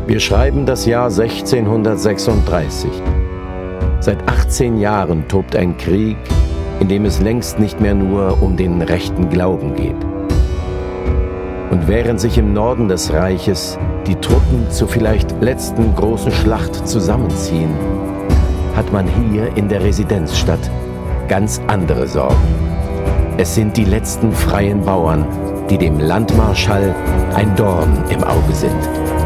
Wir schreiben das Jahr 1636. Seit 18 Jahren tobt ein Krieg, in dem es längst nicht mehr nur um den rechten Glauben geht. Und während sich im Norden des Reiches die Truppen zur vielleicht letzten großen Schlacht zusammenziehen, hat man hier in der Residenzstadt ganz andere Sorgen. Es sind die letzten freien Bauern, die dem Landmarschall ein Dorn im Auge sind.